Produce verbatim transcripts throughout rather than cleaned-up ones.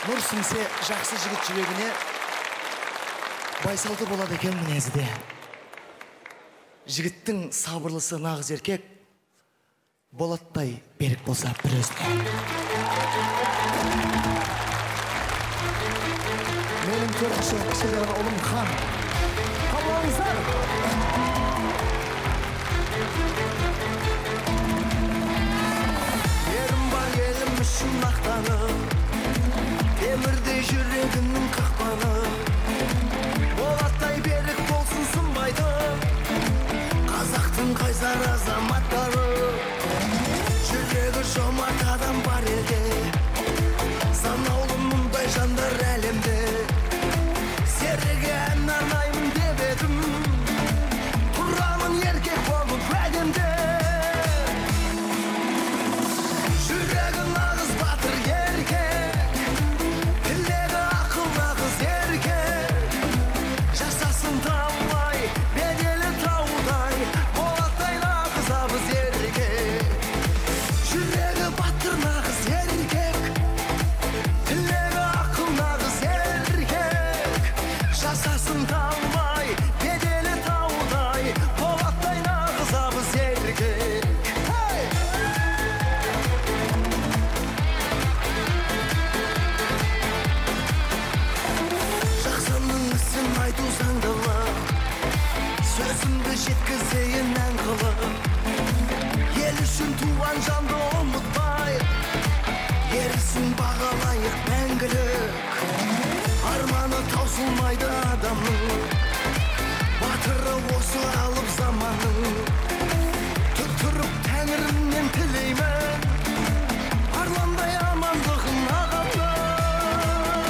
Нұр сіңсе жақсы жігіт жүрегіне байсалды болады екен мінезі де. Жігіттің сабырлысы нағыз еркек, болаттай берік болса бір өзіне. Менің төртінші кіші жағын ұлым хан. Қабылыңыздар! Ерім бар елім үшін мақтанып, темірдей жүрегінің қақпаны, болаттай берік болсын сынбайды қазақтың қайсар азаматтары. Жүрегі жомарт адам бар елде, санаулы мұндай жандар әлемде. Серіге ән арнаймын деп едім, тұрамын еркек болып әлемде. Жүрегі нағыз батыр еркек, тілегі ақыл нағыз еркек, жасасын талмай беделі таудай, болаттай нағыз абыз еркек. Жүрегі батыр нағыз еркек, тілегі ақыл нағыз еркек, жасасын талмай беделі таудай, болаттай нағыз абыз еркек. Жақсының ісін айту заңдылық, сөзімді жеткізейін ән қылып. Ел үшін туған жанды ұмытпай, ерісін бағалайық мәңгілік. Арманы таусылмайды адамның, батыры осы алып заманның. Түк тұрып тәңірімнен тілеймін, арландай амандығын ағамның.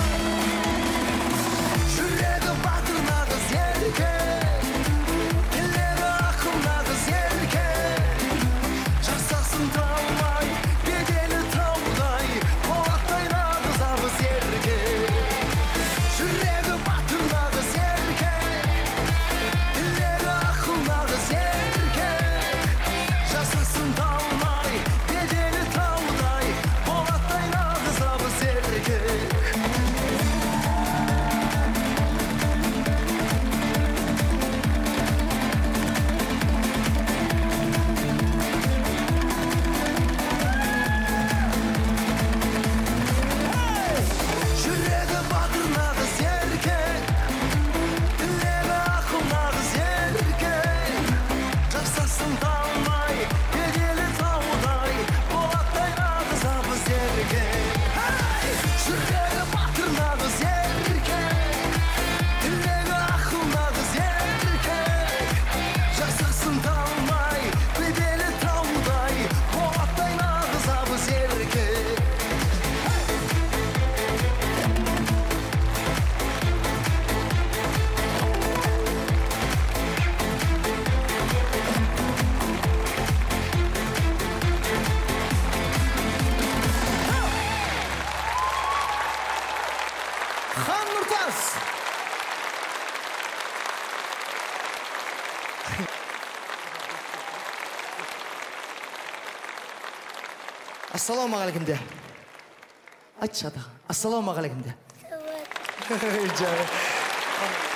Жүрегі батыр нағыз еркек, тілегі ақыл нағыз еркек, жасасын талмай беделі таудай, болаттай нағыз абыз еркек. Жүрегі батыр нағыз еркек, тілегі ақыл нағыз еркек, жасасын талмай беделі таудай, болаттай нағыз абыз еркек. Жүрегі батыр нағыз еркек, тілегі ақыл нағыз еркек, жасасын талмай беделі таудай, болаттай нағыз абыз еркек. Жүрегі батыр нағыз еркек, тілегі ақыл нағыз еркек, жасасын талмай беделі таудай, болаттай нағыз абыз еркек. Хан Нұртас! Ассалаумағалейкум де. Айтшы ата. Ассалаумағалейкум де. Жарай.